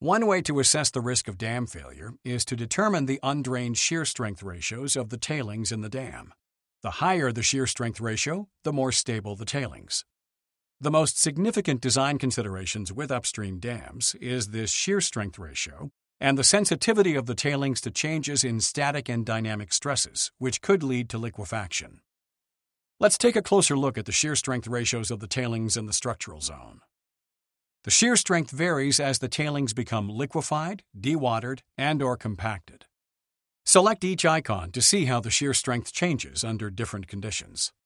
One way to assess the risk of dam failure is to determine the undrained shear strength ratios of the tailings in the dam. The higher the shear strength ratio, the more stable the tailings. The most significant design considerations with upstream dams is this shear strength ratio and the sensitivity of the tailings to changes in static and dynamic stresses, which could lead to liquefaction. Let's take a closer look at the shear strength ratios of the tailings in the structural zone. The shear strength varies as the tailings become liquefied, dewatered, and/or compacted. Select each icon to see how the shear strength changes under different conditions.